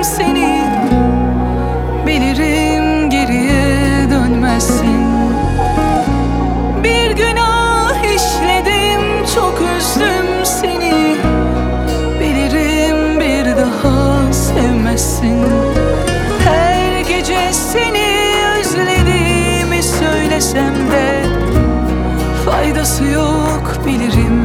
seni. Bilirim geriye dönmezsin. Bir günah işledim, çok üzdüm seni. Bilirim bir daha sevmezsin. Her gece seni özlediğimi söylesem de faydası yok bilirim.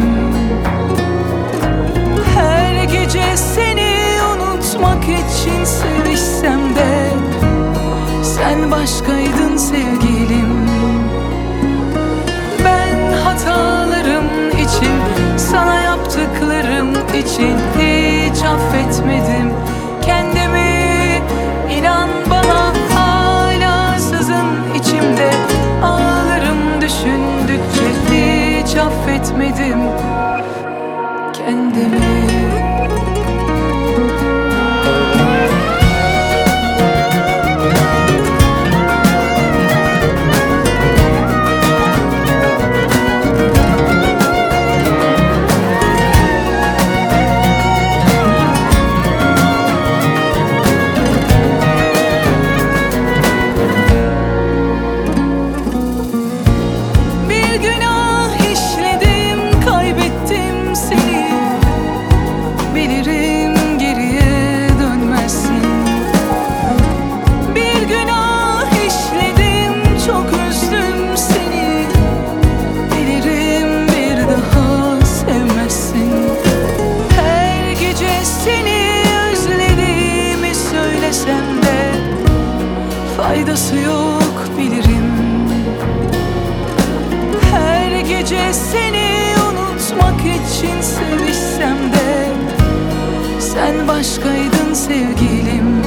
Her gece seni unutmak için sevişsem de sen başkaydın sevgilim. Ben hatalarım için, sana yaptıklarım için hiç affetmedim kendimi. İnan bana hala sızın içimde, ağlarım düşündükçe hiç affetmedim kendimi. Faydası yok bilirim. Her gece seni unutmak için sevişsem de sen başkaydın sevgilim.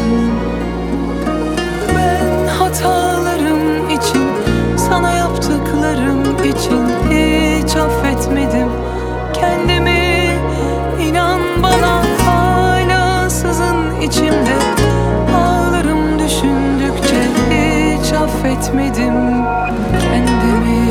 Ben hatalarım için, sana yaptıklarım için hiç affetmedim kendimi. İnan bana hala sızın içimde, ağlarım düşündükçe hiç affetmedim kendimi.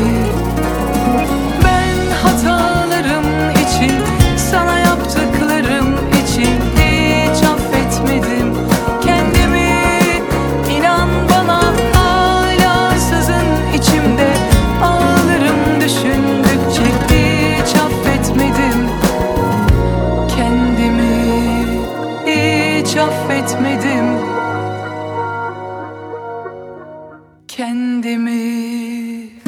Ben hatalarım için, sana yaptıklarım için hiç affetmedim kendimi. İnan bana hala sızın içimde, ağlarım düşündükçe hiç affetmedim kendimi. Hiç affetmedim kendimi.